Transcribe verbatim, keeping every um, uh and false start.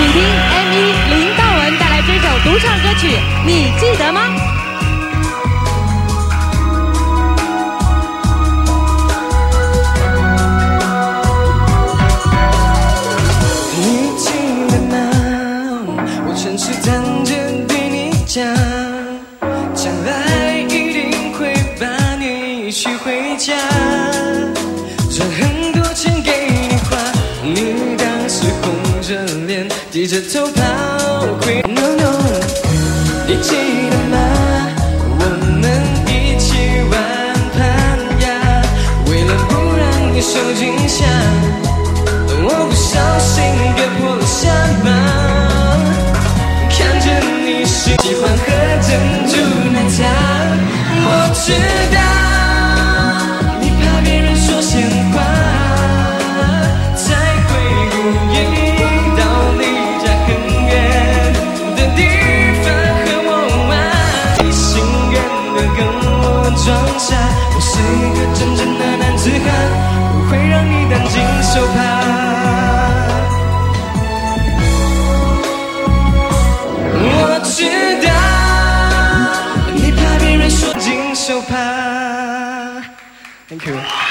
请听 M 一 林道文带来这首独唱歌曲，你记得吗？ 将来一定会把你娶回家，赚很多钱给你花，你当时红着脸低着头跑回。No no， 你记得吗？我们一起玩攀呀，为了不让你受惊吓，我不小心跌破了下巴，看着你是喜欢喝珍珠奶茶，我知道你怕别人说闲话，才会故意到离家很远的地方和我玩，你心远的跟我装傻，我是一个真正的男子汉，不会让你担惊受怕。 我知道你怕别人说惊受怕。Thank you。